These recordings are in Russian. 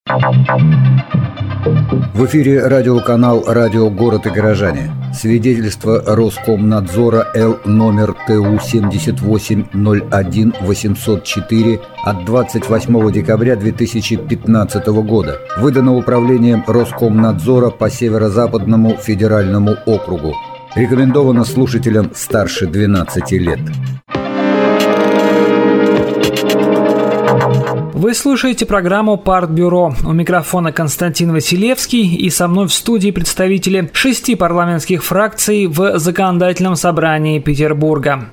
В эфире радиоканал «Радио Город и горожане». Свидетельство Роскомнадзора Л номер ТУ 7801-804 от 28 декабря 2015 года. Выдано Управлением Роскомнадзора по Северо-Западному федеральному округу. Рекомендовано слушателям старше 12 лет. Вы слушаете программу «Партбюро». У микрофона Константин Василевский, и со мной в студии представители 6 парламентских фракций в Законодательном собрании Петербурга.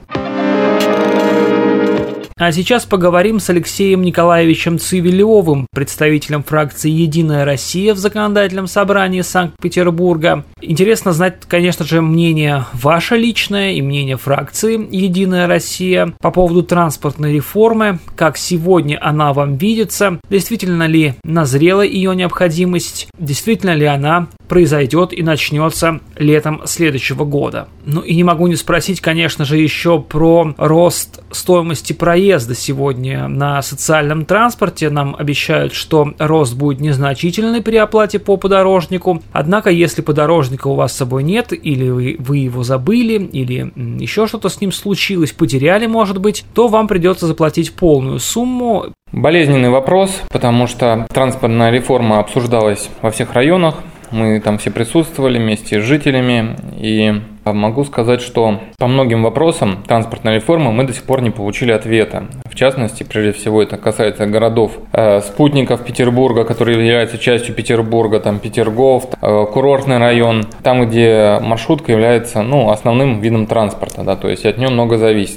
А сейчас поговорим с Алексеем Николаевичем Цивилевым, представителем фракции «Единая Россия» в Законодательном собрании Санкт-Петербурга. Интересно знать, конечно же, мнение ваше личное и мнение фракции «Единая Россия» по поводу транспортной реформы, как сегодня она вам видится, действительно ли назрела ее необходимость, действительно ли она произойдет и начнется летом следующего года. Ну и не могу не спросить, конечно же, еще про рост стоимости проезда сегодня на социальном транспорте. Нам обещают, что рост будет незначительный при оплате по подорожнику. Однако, если подорожника у вас с собой нет, или вы его забыли, или еще что-то с ним случилось, потеряли, может быть, то вам придется заплатить полную сумму. Болезненный вопрос, потому что транспортная реформа обсуждалась во всех районах. Мы там все присутствовали вместе с жителями, и могу сказать, что по многим вопросам транспортной реформы мы до сих пор не получили ответа. В частности, прежде всего, это касается городов спутников Петербурга, которые являются частью Петербурга, там Петергоф, курортный район, там, где маршрутка является основным видом транспорта, да, то есть от нее много зависит.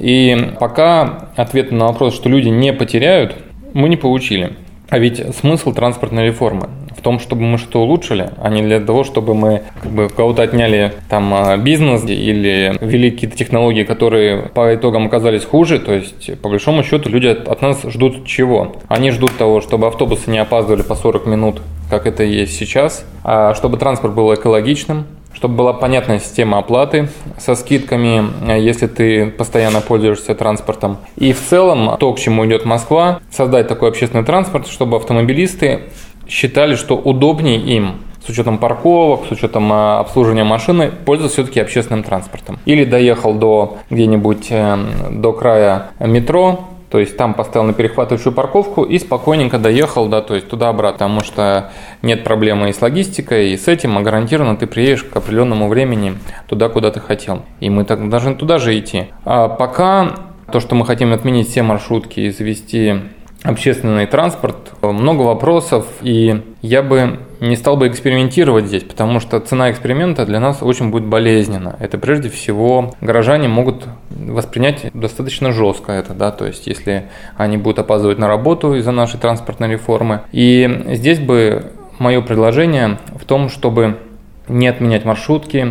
И пока ответа на вопрос, что люди не потеряют, мы не получили. А ведь смысл транспортной реформы в том, чтобы мы что-то улучшили, а не для того, чтобы мы у кого-то отняли там бизнес или ввели какие-то технологии, которые по итогам оказались хуже. То есть, по большому счету, люди от нас ждут чего? Они ждут того, чтобы автобусы не опаздывали по 40 минут, как это и есть сейчас, а чтобы транспорт был экологичным, чтобы была понятная система оплаты со скидками, если ты постоянно пользуешься транспортом. И в целом, то, к чему идет Москва, создать такой общественный транспорт, чтобы автомобилисты считали, что удобнее им, с учетом парковок, с учетом обслуживания машины, пользоваться все-таки общественным транспортом. Или доехал где-нибудь до края метро, то есть там поставил на перехватывающую парковку и спокойненько доехал, то есть туда-обратно, потому что нет проблемы и с логистикой, и с этим, а гарантированно ты приедешь к определенному времени туда, куда ты хотел. И мы так должны туда же идти. А пока то, что мы хотим отменить все маршрутки и завести общественный транспорт, много вопросов, и я бы не стал бы экспериментировать здесь, потому что цена эксперимента для нас очень будет болезненна. Это прежде всего горожане могут воспринять достаточно жестко это, то есть если они будут опаздывать на работу из-за нашей транспортной реформы. И здесь бы мое предложение в том, чтобы не отменять маршрутки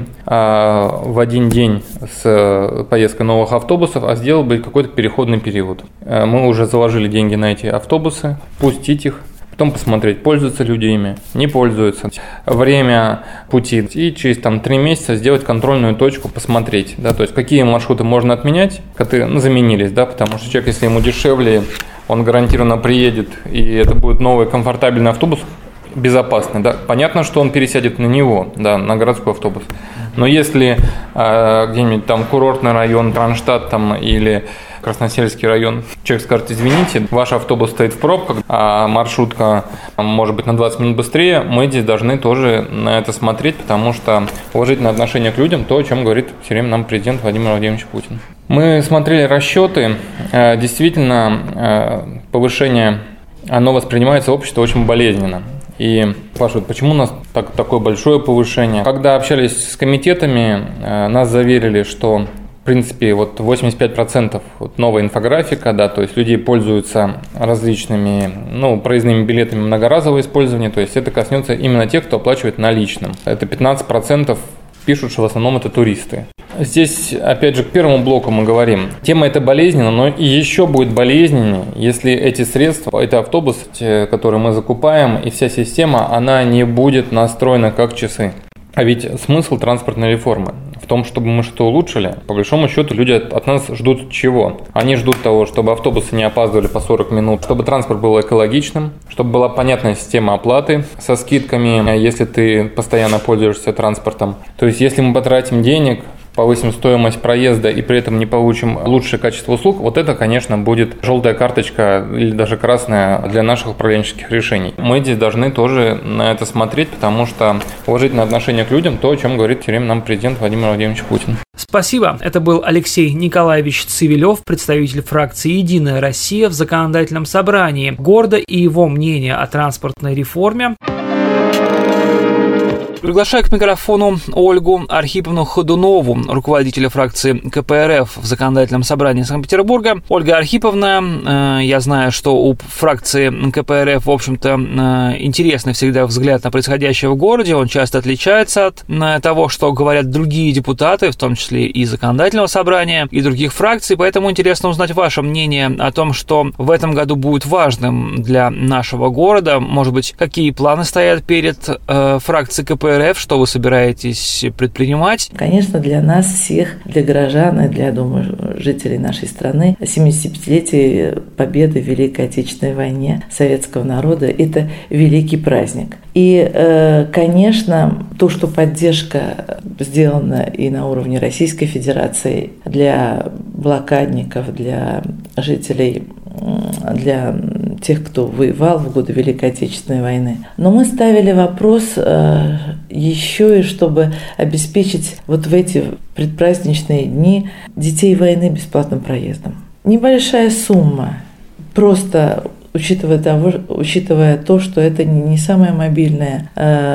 в один день с поездкой новых автобусов, а сделать бы какой-то переходный период. Мы уже заложили деньги на эти автобусы, пустить их, потом посмотреть, пользуются люди ими, не пользуются, время пути, и через 3 месяца сделать контрольную точку, посмотреть, то есть какие маршруты можно отменять, которые заменились, потому что человек, если ему дешевле, он гарантированно приедет, и это будет новый комфортабельный автобус, безопасный, понятно, что он пересядет на него, на городской автобус. Но если где-нибудь там курортный район, Кронштадт или Красносельский район, человек скажет: извините, ваш автобус стоит в пробках, а маршрутка может быть на 20 минут быстрее, мы здесь должны тоже на это смотреть, потому что уважительное отношение к людям, то, о чем говорит все время нам президент Владимир Владимирович Путин. Мы смотрели расчеты, действительно, повышение, оно воспринимается обществом очень болезненно. И спрашивают, почему у нас такое большое повышение. Когда общались с комитетами, нас заверили, что в принципе 85% новая инфографика, то есть люди пользуются различными проездными билетами многоразового использования, то есть это коснется именно тех, кто оплачивает наличным. Это 15% пишут, что в основном это туристы. Здесь, опять же, к первому блоку мы говорим. Тема эта болезненна, но и еще будет болезненнее, если эти средства, это автобус, который мы закупаем, и вся система, она не будет настроена как часы. А ведь смысл транспортной реформы в том, чтобы мы что-то улучшили. По большому счету люди от нас ждут чего? Они ждут того, чтобы автобусы не опаздывали по 40 минут, чтобы транспорт был экологичным, чтобы была понятная система оплаты со скидками, если ты постоянно пользуешься транспортом. То есть, если мы потратим денег, повысим стоимость проезда и при этом не получим лучшее качество услуг, вот это, конечно, будет желтая карточка или даже красная для наших управленческих решений. Мы здесь должны тоже на это смотреть, потому что уважительное отношение к людям – то, о чем говорит все время нам президент Владимир Владимирович Путин. Спасибо. Это был Алексей Николаевич Цивилев, представитель фракции «Единая Россия» в законодательном собрании города, и его мнение о транспортной реформе. Приглашаю к микрофону Ольгу Архиповну Ходунову, руководителя фракции КПРФ в законодательном собрании Санкт-Петербурга. Ольга Архиповна, я знаю, что у фракции КПРФ, в общем-то, интересный всегда взгляд на происходящее в городе. Он часто отличается от того, что говорят другие депутаты, в том числе и законодательного собрания, и других фракций. Поэтому интересно узнать ваше мнение о том, что в этом году будет важным для нашего города. Может быть, какие планы стоят перед фракцией КПРФ, что вы собираетесь предпринимать? Конечно, для нас всех, для горожан и для, думаю, жителей нашей страны 75-летие победы в Великой Отечественной войне советского народа – это великий праздник. И, конечно, то, что поддержка сделана и на уровне Российской Федерации для блокадников, для жителей, для тех, кто воевал в годы Великой Отечественной войны. Но мы ставили вопрос еще и чтобы обеспечить вот в эти предпраздничные дни детей войны бесплатным проездом. Небольшая сумма, просто учитывая то, что это не самая мобильная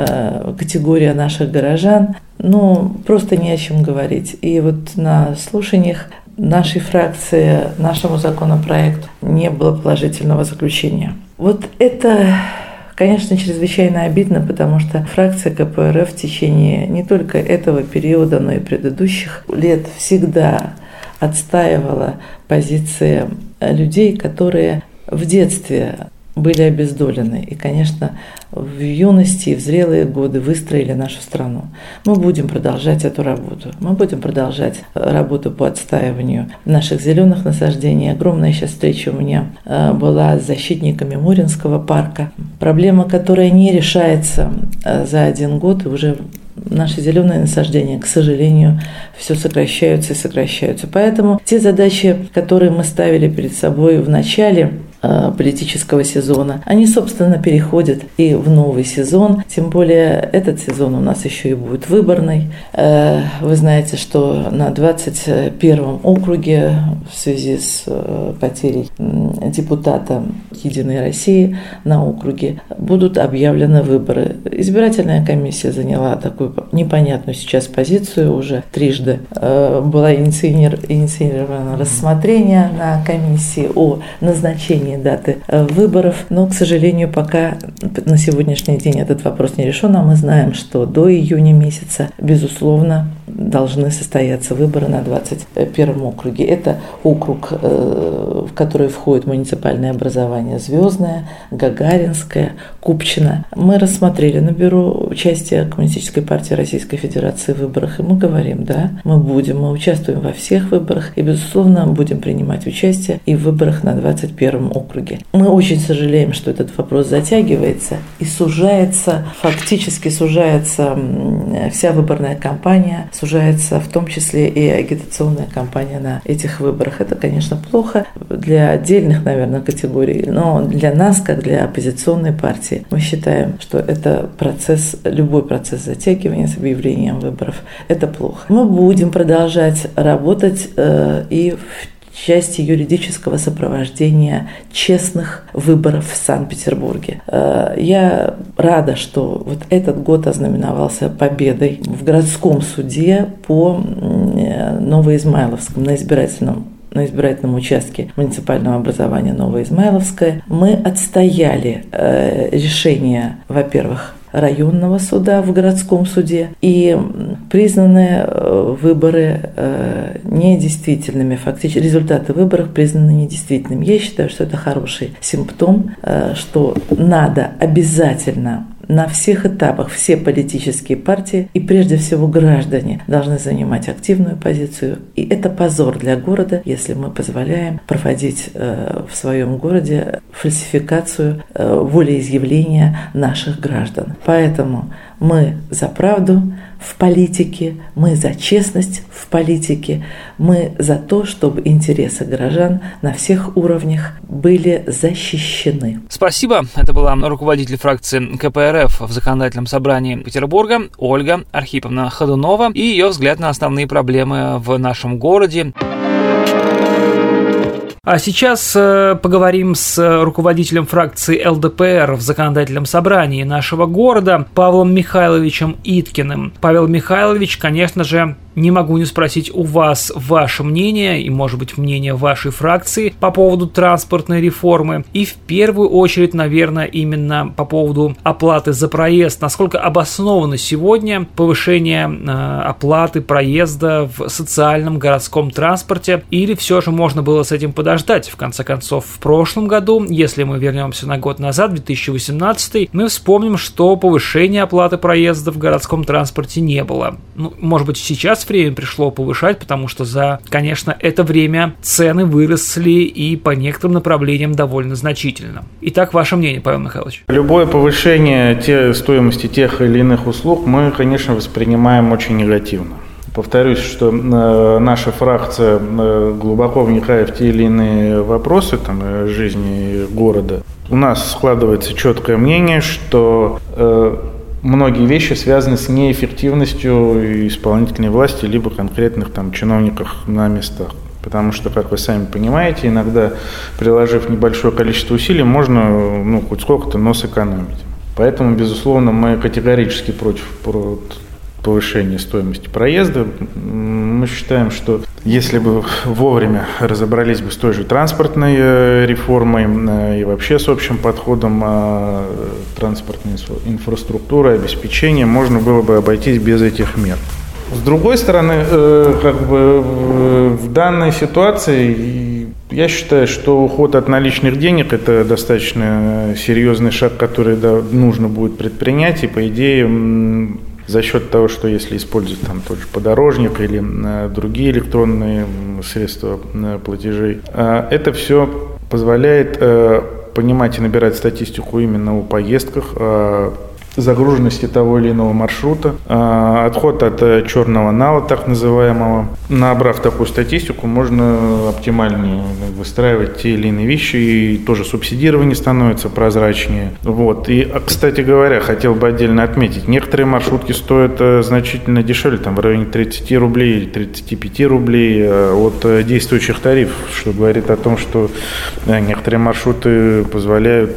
категория наших горожан, просто не о чем говорить. И вот на слушаниях нашей фракции, нашему законопроекту не было положительного заключения. Вот это, конечно, чрезвычайно обидно, потому что фракция КПРФ в течение не только этого периода, но и предыдущих лет всегда отстаивала позиции людей, которые в детстве были обездолены и, конечно, в юности и в зрелые годы выстроили нашу страну. Мы будем продолжать эту работу. Мы будем продолжать работу по отстаиванию наших зеленых насаждений. Огромная сейчас встреча у меня была с защитниками Муринского парка. Проблема, которая не решается за один год, и уже наши зеленые насаждения, к сожалению, все сокращаются и сокращаются. Поэтому те задачи, которые мы ставили перед собой в начале политического сезона, они, собственно, переходят и в новый сезон. Тем более этот сезон у нас еще и будет выборный. Вы знаете, что на 21-м округе в связи с потерей депутата «Единой России» на округе будут объявлены выборы. Избирательная комиссия заняла такую непонятную сейчас позицию уже трижды. Было инициировано рассмотрение на комиссии о назначении даты выборов, но, к сожалению, пока на сегодняшний день этот вопрос не решен, а мы знаем, что до июня месяца, безусловно, должны состояться выборы на 21-м округе. Это округ, в который входит муниципальное образование Звездное, Гагаринское, Купчино. Мы рассмотрели на бюро участия Коммунистической партии Российской Федерации в выборах, и мы говорим, да, мы участвуем во всех выборах и, безусловно, будем принимать участие и в выборах на 21-м округе. Мы очень сожалеем, что этот вопрос затягивается и фактически сужается вся выборная кампания, сужается в том числе и агитационная кампания на этих выборах. Это, конечно, плохо для отдельных, наверное, категорий, но для нас, как для оппозиционной партии, мы считаем, что это любой процесс затягивания с объявлением выборов, это плохо. Мы будем продолжать работать и в части юридического сопровождения честных выборов в Санкт-Петербурге. Я рада, что вот этот год ознаменовался победой в городском суде по Новоизмайловскому, на избирательном участке муниципального образования Новоизмайловское. Мы отстояли решение, во-первых, районного суда в городском суде, и признаны выборы недействительными, фактически результаты выборов признаны недействительными. Я считаю, что это хороший симптом, что надо обязательно на всех этапах все политические партии и прежде всего граждане должны занимать активную позицию. И это позор для города, если мы позволяем проводить в своем городе фальсификацию волеизъявления наших граждан. Поэтому мы за правду в политике, мы за честность в политике, мы за то, чтобы интересы горожан на всех уровнях были защищены. Спасибо. Это была руководитель фракции КПРФ в Законодательном собрании Петербурга Ольга Архиповна Ходунова и ее взгляд на основные проблемы в нашем городе. А сейчас поговорим с руководителем фракции ЛДПР в Законодательном собрании нашего города Павлом Михайловичем Иткиным. Павел Михайлович, конечно же, не могу не спросить у вас ваше мнение и, может быть, мнение вашей фракции по поводу транспортной реформы. И в первую очередь, наверное, именно по поводу оплаты за проезд. Насколько обосновано сегодня повышение оплаты проезда в социальном городском транспорте? Или все же можно было с этим подождать? В конце концов, в прошлом году, если мы вернемся на год назад, 2018, мы вспомним, что повышения оплаты проезда в городском транспорте не было. Может быть, сейчас время пришло повышать, потому что конечно, это время цены выросли и по некоторым направлениям довольно значительно. Итак, ваше мнение, Павел Михайлович? Любое повышение стоимости тех или иных услуг мы, конечно, воспринимаем очень негативно. Повторюсь, что наша фракция глубоко вникает в те или иные вопросы жизни города. У нас складывается четкое мнение, что многие вещи связаны с неэффективностью исполнительной власти либо конкретных чиновников на местах. Потому что, как вы сами понимаете, иногда, приложив небольшое количество усилий, можно хоть сколько-то, но сэкономить. Поэтому, безусловно, мы категорически против повышения стоимости проезда. Мы считаем, что если бы вовремя разобрались бы с той же транспортной реформой и вообще с общим подходом транспортной инфраструктуры, обеспечения, можно было бы обойтись без этих мер. С другой стороны, в данной ситуации я считаю, что уход от наличных денег – это достаточно серьезный шаг, который нужно будет предпринять, и по идее за счет того, что если использовать тот же подорожник или другие электронные средства платежей, это все позволяет понимать и набирать статистику именно о поездках, загруженности того или иного маршрута, отход от черного нала, так называемого. Набрав такую статистику, можно оптимальнее выстраивать те или иные вещи, и тоже субсидирование становится прозрачнее. И, кстати говоря, хотел бы отдельно отметить, некоторые маршрутки стоят значительно дешевле, в районе 30 рублей или 35 рублей от действующих тарифов, что говорит о том, что некоторые маршруты позволяют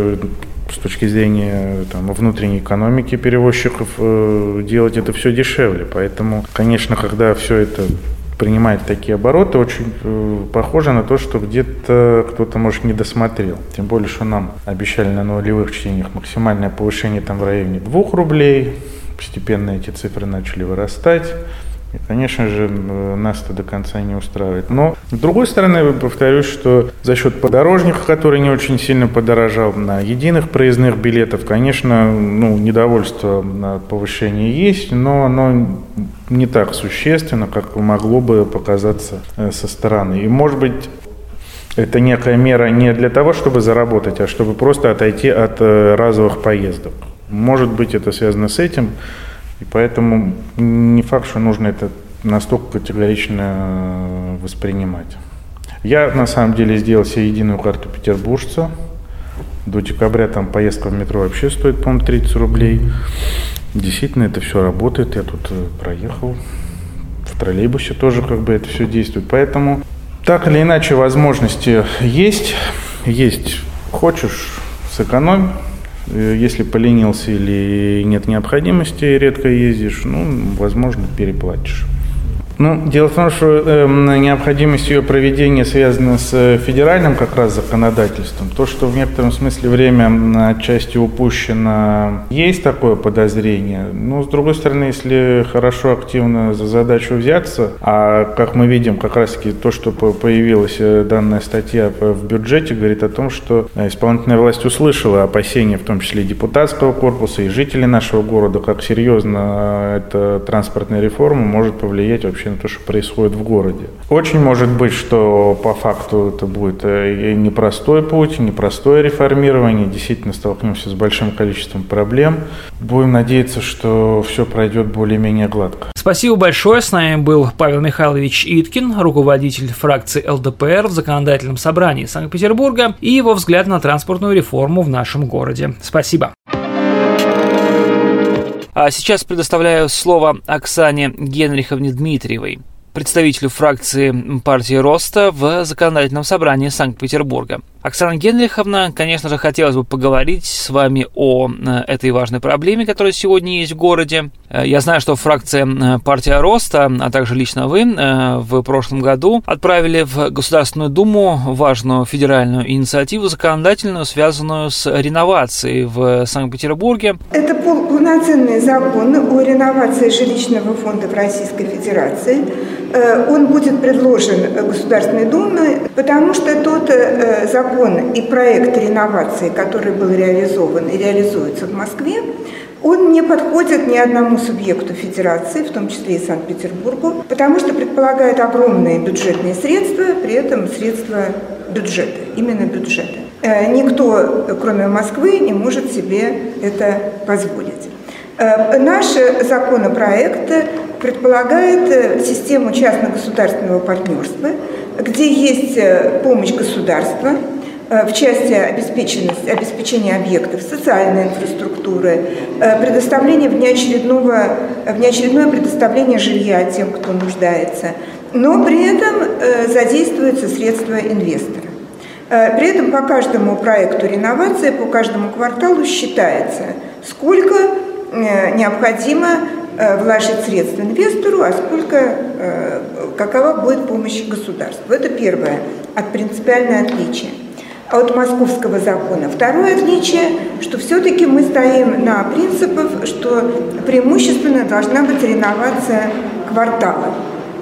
с точки зрения внутренней экономики перевозчиков делать это все дешевле. Поэтому, конечно, когда все это принимает такие обороты, очень похоже на то, что где-то кто-то, может, не досмотрел. Тем более, что нам обещали на нулевых чтениях максимальное повышение в районе 2 рублей. Постепенно эти цифры начали вырастать. И, конечно же, нас это до конца не устраивает. Но, с другой стороны, повторюсь, что за счет подорожника, который не очень сильно подорожал, на единых проездных билетов, конечно, недовольство от повышения есть, но оно не так существенно, как могло бы показаться со стороны. И, может быть, это некая мера не для того, чтобы заработать, а чтобы просто отойти от разовых поездок. Может быть, это связано с этим. И поэтому не факт, что нужно это настолько категорично воспринимать. Я, на самом деле, сделал себе единую карту петербуржца. До декабря поездка в метро вообще стоит, по-моему, 30 рублей. Действительно, это все работает. Я тут проехал. В троллейбусе тоже это все действует. Поэтому, так или иначе, возможности есть. Хочешь, сэкономь. Если поленился или нет необходимости, редко ездишь, возможно, переплатишь. Дело в том, что необходимость ее проведения связана с федеральным как раз законодательством. То, что в некотором смысле время отчасти упущено, есть такое подозрение. Но, с другой стороны, если хорошо, активно за задачу взяться, а как мы видим, как раз-таки то, что появилась данная статья в бюджете, говорит о том, что исполнительная власть услышала опасения, в том числе и депутатского корпуса, и жителей нашего города, как серьезно эта транспортная реформа может повлиять вообще на то, что происходит в городе. Очень может быть, что по факту это будет и непростой путь, непростое реформирование, действительно столкнемся с большим количеством проблем. Будем надеяться, что все пройдет более-менее гладко. Спасибо большое. С нами был Павел Михайлович Иткин, руководитель фракции ЛДПР в Законодательном собрании Санкт-Петербурга, и его взгляд на транспортную реформу в нашем городе. Спасибо. А сейчас предоставляю слово Оксане Генриховне Дмитриевой, представителю фракции партии Роста в Законодательном собрании Санкт-Петербурга. Оксана Генриховна, конечно же, хотелось бы поговорить с вами о этой важной проблеме, которая сегодня есть в городе. Я знаю, что фракция партия Роста, а также лично вы, в прошлом году отправили в Государственную Думу важную федеральную инициативу законодательную, связанную с реновацией в Санкт-Петербурге. Это полноценный закон о реновации жилищного фонда в Российской Федерации. Он будет предложен Государственной Думе, потому что тот закон и проект реновации, который был реализован и реализуется в Москве, он не подходит ни одному субъекту федерации, в том числе и Санкт-Петербургу, потому что предполагает огромные бюджетные средства, при этом средства бюджета, именно бюджета. Никто, кроме Москвы, не может себе это позволить. Наш законопроект предполагает систему частно-государственного партнерства, где есть помощь государства в части обеспечения объектов социальной инфраструктуры, предоставления внеочередное предоставление жилья тем, кто нуждается, но при этом задействуются средства инвестора. При этом по каждому проекту реновации, по каждому кварталу считается, сколько необходимо вложить средства инвестору, а какова будет помощь государству. Это первое принципиальное отличие от московского закона. Второе отличие, что все-таки мы стоим на принципах, что преимущественно должна быть реновация квартала,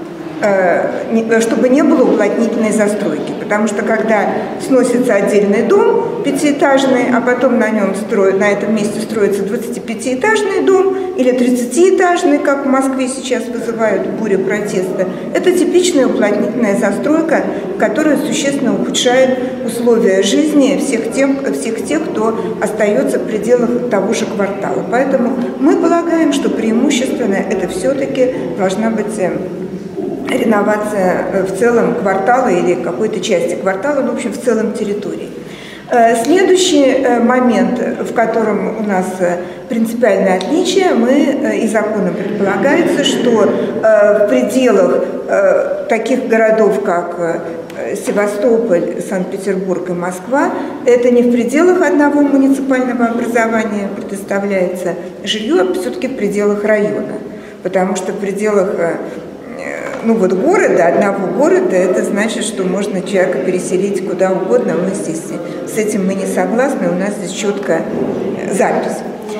чтобы не было уплотнительной застройки. Потому что когда сносится отдельный дом пятиэтажный, а потом на этом месте строится 25-этажный дом или 30-этажный, как в Москве сейчас вызывают бурю протеста, это типичная уплотнительная застройка, которая существенно ухудшает условия жизни всех тех, кто остается в пределах того же квартала. Поэтому мы полагаем, что преимущественно это все-таки должна быть реновация в целом квартала или какой-то части квартала, в общем, в целом территории. Следующий момент, в котором у нас принципиальное отличие, и законом предполагается, что в пределах таких городов, как Севастополь, Санкт-Петербург и Москва, это не в пределах одного муниципального образования предоставляется жилье, а все-таки в пределах района. Потому что в пределах города, одного города, это значит, что можно человека переселить куда угодно. Мы здесь с этим мы не согласны, у нас здесь четкая запись.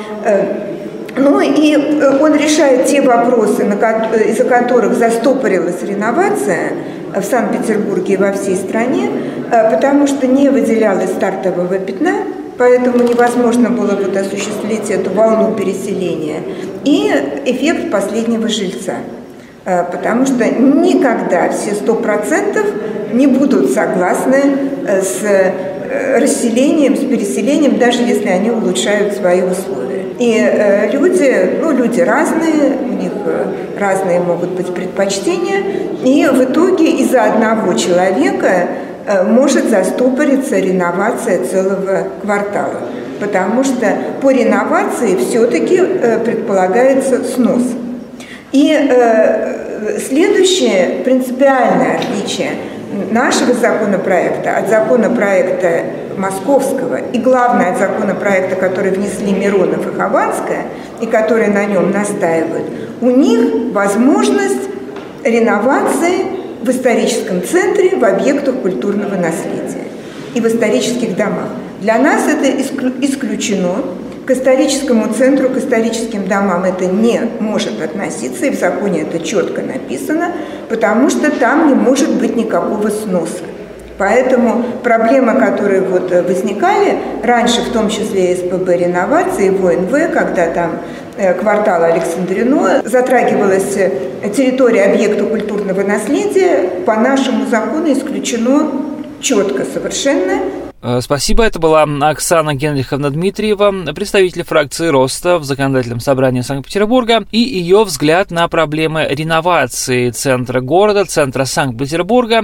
И он решает те вопросы, из-за которых застопорилась реновация в Санкт-Петербурге и во всей стране, потому что не выделялось стартового пятна, поэтому невозможно было осуществить эту волну переселения, и эффект последнего жильца. Потому что никогда все 100% не будут согласны с расселением, с переселением, даже если они улучшают свои условия. И люди разные, у них разные могут быть предпочтения, и в итоге из-за одного человека может застопориться реновация целого квартала, потому что по реновации все-таки предполагается снос. И следующее принципиальное отличие нашего законопроекта от законопроекта московского и, главное, от законопроекта, который внесли Миронов и Хованская, и которые на нем настаивают, у них возможность реновации в историческом центре, в объектах культурного наследия и в исторических домах. Для нас это исключено. К историческому центру, к историческим домам это не может относиться, и в законе это четко написано, потому что там не может быть никакого сноса. Поэтому проблемы, которые возникали раньше, в том числе и СПБ реновации, ВНВ, когда там квартал Александрино, затрагивалась территория объекта культурного наследия, по нашему закону исключено четко совершенно. Спасибо. Это была Оксана Генриховна Дмитриева, представитель фракции Роста в Законодательном собрании Санкт-Петербурга, и ее взгляд на проблемы реновации центра города, центра Санкт-Петербурга.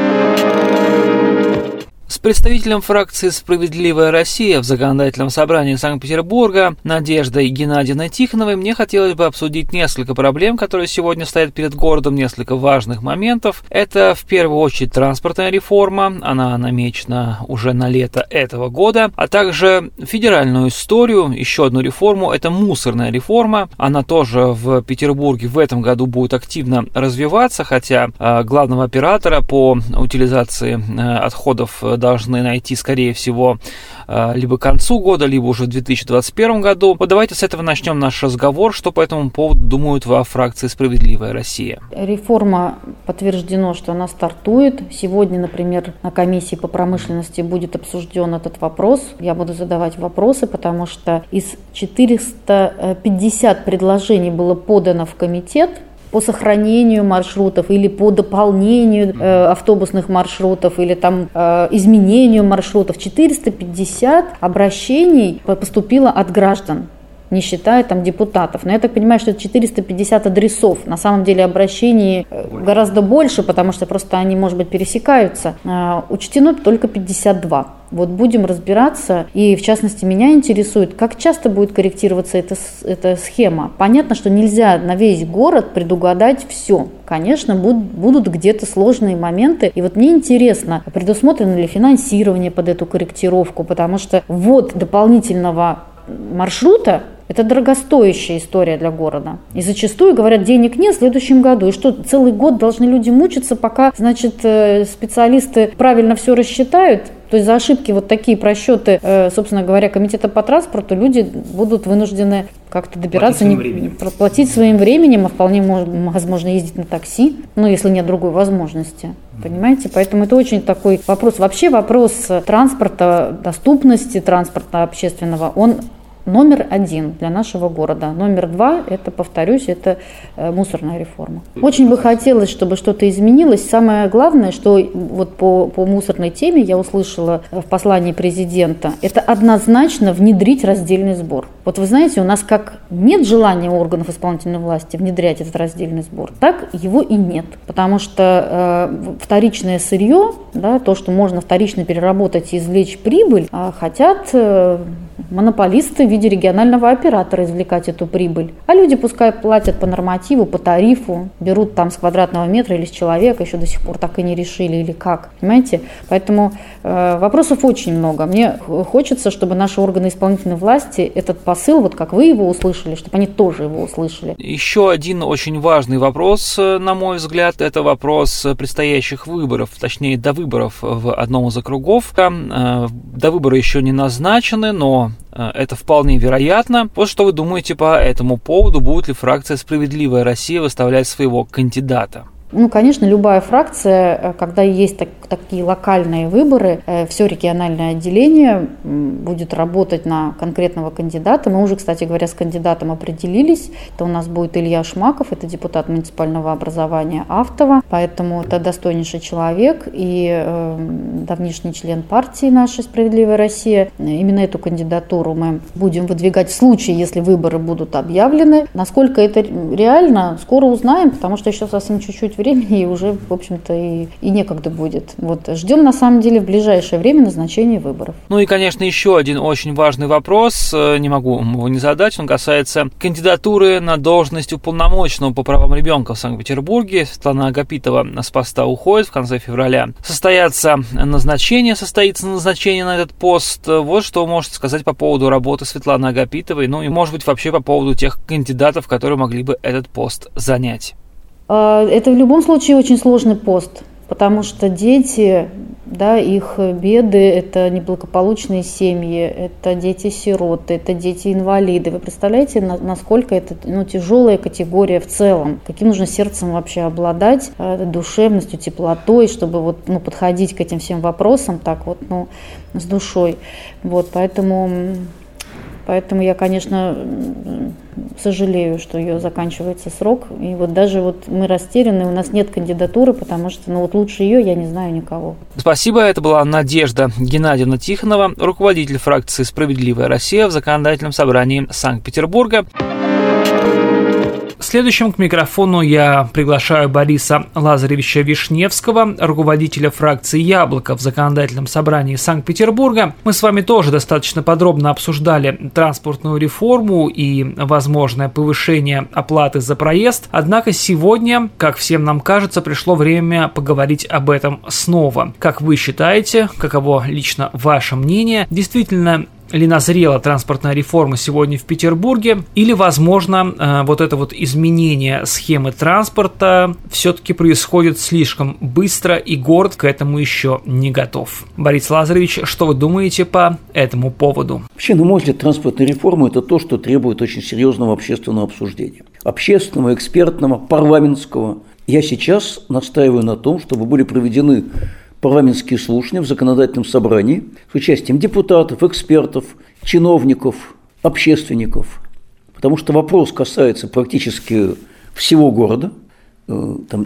С представителем фракции «Справедливая Россия» в Законодательном собрании Санкт-Петербурга Надеждой Геннадьевной Тихоновой мне хотелось бы обсудить несколько проблем, которые сегодня стоят перед городом, несколько важных моментов. Это, в первую очередь, транспортная реформа, она намечена уже на лето этого года, а также федеральную историю, еще одну реформу, это мусорная реформа. Она тоже в Петербурге в этом году будет активно развиваться, хотя главного оператора по утилизации отходов должны найти, скорее всего, либо к концу года, либо уже в 2021 году. Вот давайте с этого начнем наш разговор. Что по этому поводу думают во фракции «Справедливая Россия»? Реформа подтверждено, что она стартует. Сегодня, например, на комиссии по промышленности будет обсужден этот вопрос. Я буду задавать вопросы, потому что из 450 предложений было подано в комитет по сохранению маршрутов или по дополнению автобусных маршрутов или там изменению маршрутов. 450 обращений поступило от граждан, не считая там депутатов. Но я так понимаю, что это 450 адресов. На самом деле обращений гораздо больше, потому что просто они, может быть, пересекаются. Учтено только 52. Вот будем разбираться, и в частности меня интересует, как часто будет корректироваться эта схема. Понятно, что нельзя на весь город предугадать все. Конечно, будут где-то сложные моменты, и вот мне интересно, предусмотрено ли финансирование под эту корректировку, потому что ввод дополнительного маршрута – это дорогостоящая история для города. И зачастую говорят, денег нет в следующем году. И что, целый год должны люди мучиться, пока, значит, специалисты правильно все рассчитают? То есть за ошибки, вот такие просчеты, собственно говоря, комитета по транспорту, люди будут вынуждены как-то добираться, платить своим временем, а вполне возможно ездить на такси, ну, если нет другой возможности. Понимаете? Поэтому это очень такой вопрос. Вообще вопрос транспорта, доступности транспорта общественного, он номер один для нашего города. Номер два, это, повторюсь, это мусорная реформа. Очень бы хотелось, чтобы что-то изменилось. Самое главное, что вот по мусорной теме я услышала в послании президента, это однозначно внедрить раздельный сбор. Вот вы знаете, у нас как нет желания органов исполнительной власти внедрять этот раздельный сбор, так его и нет. Потому что вторичное сырье, да, то, что можно вторично переработать и извлечь прибыль, хотят монополисты в виде регионального оператора извлекать эту прибыль. А люди пускай платят по нормативу, по тарифу, берут там с квадратного метра или с человека, еще до сих пор так и не решили, или как. Понимаете? Поэтому вопросов очень много. Мне хочется, чтобы наши органы исполнительной власти этот посыл, вот как вы его услышали, чтобы они тоже его услышали. Еще один очень важный вопрос, на мой взгляд, это вопрос предстоящих выборов, точнее, до выборов в одном из округов. До выбора еще не назначены, но это вполне вероятно. Вот что вы думаете по этому поводу? Будет ли фракция «Справедливая Россия» выставлять своего кандидата? Ну, конечно, любая фракция, когда есть такие локальные выборы, все региональное отделение будет работать на конкретного кандидата. Мы уже, кстати говоря, с кандидатом определились. Это у нас будет Илья Шмаков, это депутат муниципального образования Автово, поэтому это достойнейший человек и давнишний член партии нашей «Справедливая Россия». Именно эту кандидатуру мы будем выдвигать в случае, если выборы будут объявлены. Насколько это реально, скоро узнаем, потому что еще совсем чуть-чуть времени и уже, в общем-то, и некогда будет. Вот. Ждем, на самом деле, в ближайшее время назначения выборов. Ну и, конечно, еще один очень важный вопрос, не могу его не задать, он касается кандидатуры на должность уполномоченного по правам ребенка в Санкт-Петербурге. Светлана Агапитова с поста уходит в конце февраля. Состоится назначение на этот пост. Вот что вы можете сказать по поводу работы Светланы Агапитовой, ну и, может быть, вообще по поводу тех кандидатов, которые могли бы этот пост занять. Это в любом случае очень сложный пост, потому что дети, да, их беды – это неблагополучные семьи, это дети-сироты, это дети-инвалиды. Вы представляете, насколько это тяжелая категория в целом? Каким нужно сердцем вообще обладать, душевностью, теплотой, чтобы подходить к этим всем вопросам так с душой. Поэтому я, конечно, сожалею, что ее заканчивается срок. И даже мы растеряны, у нас нет кандидатуры, потому что лучше ее я не знаю никого. Спасибо. Это была Надежда Геннадьевна Тихонова, руководитель фракции «Справедливая Россия» в Законодательном собрании Санкт-Петербурга. Следующим к микрофону я приглашаю Бориса Лазаревича Вишневского, руководителя фракции «Яблоко» в Законодательном собрании Санкт-Петербурга. Мы с вами тоже достаточно подробно обсуждали транспортную реформу и возможное повышение оплаты за проезд. Однако сегодня, как всем нам кажется, пришло время поговорить об этом снова. Как вы считаете, каково лично ваше мнение? Действительно ли назрела транспортная реформа сегодня в Петербурге, или, возможно, это изменение схемы транспорта все-таки происходит слишком быстро, и город к этому еще не готов? Борис Лазаревич, что вы думаете по этому поводу? Вообще, на мой взгляд, транспортная реформа – это то, что требует очень серьезного общественного обсуждения. Общественного, экспертного, парламентского. Я сейчас настаиваю на том, чтобы были проведены парламентские слушания в законодательном собрании с участием депутатов, экспертов, чиновников, общественников. Потому что вопрос касается практически всего города. Там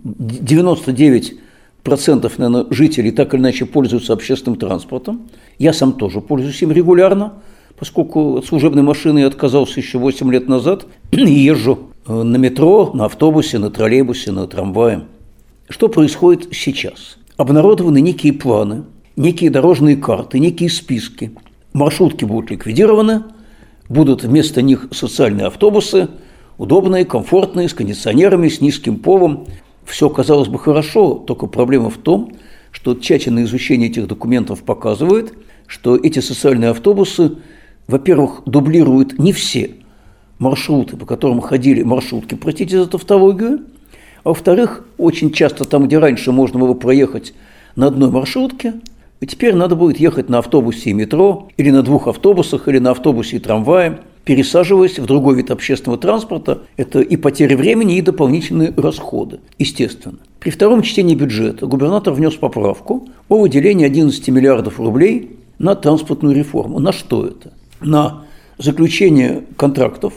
99%, наверное, жителей так или иначе пользуются общественным транспортом. Я сам тоже пользуюсь им регулярно, поскольку от служебной машины я отказался еще 8 лет назад и езжу на метро, на автобусе, на троллейбусе, на трамвае. Что происходит сейчас? Обнародованы некие планы, некие дорожные карты, некие списки. Маршрутки будут ликвидированы, будут вместо них социальные автобусы, удобные, комфортные, с кондиционерами, с низким полом. Все, казалось бы, хорошо, только проблема в том, что тщательное изучение этих документов показывает, что эти социальные автобусы, во-первых, дублируют не все маршруты, по которым ходили маршрутки, простите за тавтологию, а во-вторых, очень часто там, где раньше можно было проехать на одной маршрутке, и теперь надо будет ехать на автобусе и метро, или на 2 автобусах, или на автобусе и трамвае, пересаживаясь в другой вид общественного транспорта. Это и потеря времени, и дополнительные расходы, естественно. При втором чтении бюджета губернатор внес поправку о выделении 11 миллиардов рублей на транспортную реформу. На что это? На заключение контрактов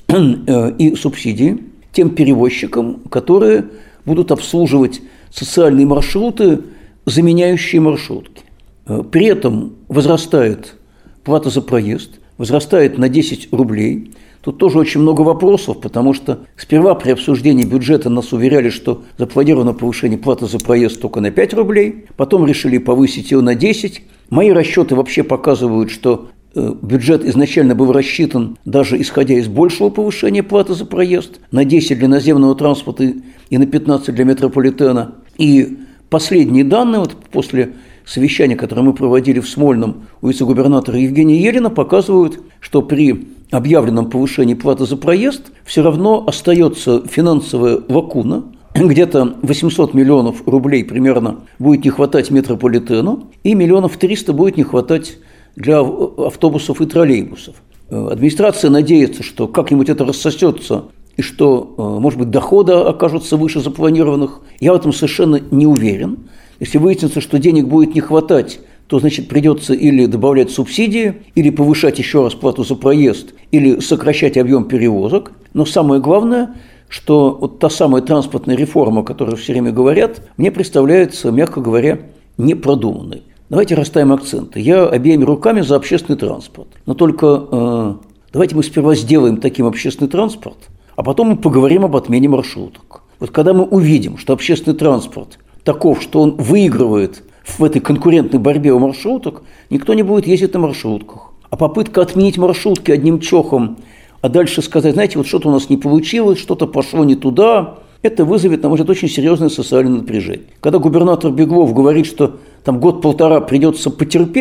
и субсидии тем перевозчикам, которые будут обслуживать социальные маршруты, заменяющие маршрутки. При этом возрастает плата за проезд, возрастает на 10 рублей. Тут тоже очень много вопросов, потому что сперва при обсуждении бюджета нас уверяли, что запланировано повышение платы за проезд только на 5 рублей, потом решили повысить ее на 10. Мои расчеты вообще показывают, что бюджет изначально был рассчитан, даже исходя из большего повышения платы за проезд, на 10 для наземного транспорта и на 15 для метрополитена. И последние данные, после совещания, которое мы проводили в Смольном у вице-губернатора Евгения Елена, показывают, что при объявленном повышении платы за проезд все равно остается финансовая лакуна. Где-то 800 миллионов рублей примерно будет не хватать метрополитену, и 300 миллионов будет не хватать для автобусов и троллейбусов. Администрация надеется, что как-нибудь это рассосется и что, может быть, доходы окажутся выше запланированных. Я в этом совершенно не уверен. Если выяснится, что денег будет не хватать, то, значит, придется или добавлять субсидии, или повышать еще раз плату за проезд, или сокращать объем перевозок. Но самое главное, что вот та самая транспортная реформа, о которой все время говорят, мне представляется, мягко говоря, непродуманной. Давайте расставим акценты. Я обеими руками за общественный транспорт. Но только давайте мы сперва сделаем таким общественный транспорт, а потом мы поговорим об отмене маршруток. Вот когда мы увидим, что общественный транспорт таков, что он выигрывает в этой конкурентной борьбе у маршруток, никто не будет ездить на маршрутках. А попытка отменить маршрутки одним чохом, а дальше сказать, знаете, вот что-то у нас не получилось, что-то пошло не туда, это вызовет, на мой взгляд, очень серьезное социальное напряжение. Когда губернатор Беглов говорит, что там год-полтора придется потерпеть,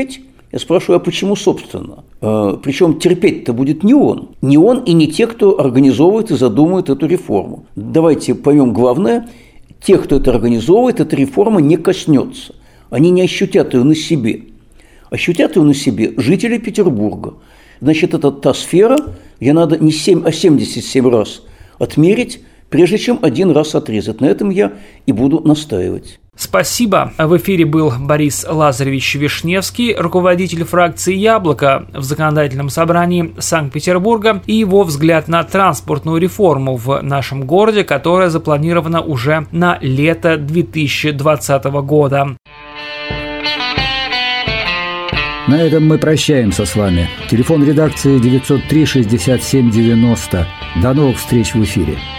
Я спрашиваю, а почему собственно? Причем терпеть-то будет не он и не те, кто организовывает и задумывает эту реформу. Давайте поймем главное, тех, кто это организовывает, эта реформа не коснется. Они не ощутят ее на себе. Ощутят ее на себе жители Петербурга. Значит, это та сфера, где надо не 7, а 77 раз отмерить, прежде чем один раз отрезать. На этом я и буду настаивать. Спасибо. В эфире был Борис Лазаревич Вишневский, руководитель фракции «Яблоко» в Законодательном собрании Санкт-Петербурга, и его взгляд на транспортную реформу в нашем городе, которая запланирована уже на лето 2020 года. На этом мы прощаемся с вами. Телефон редакции 903 67 90. До новых встреч в эфире.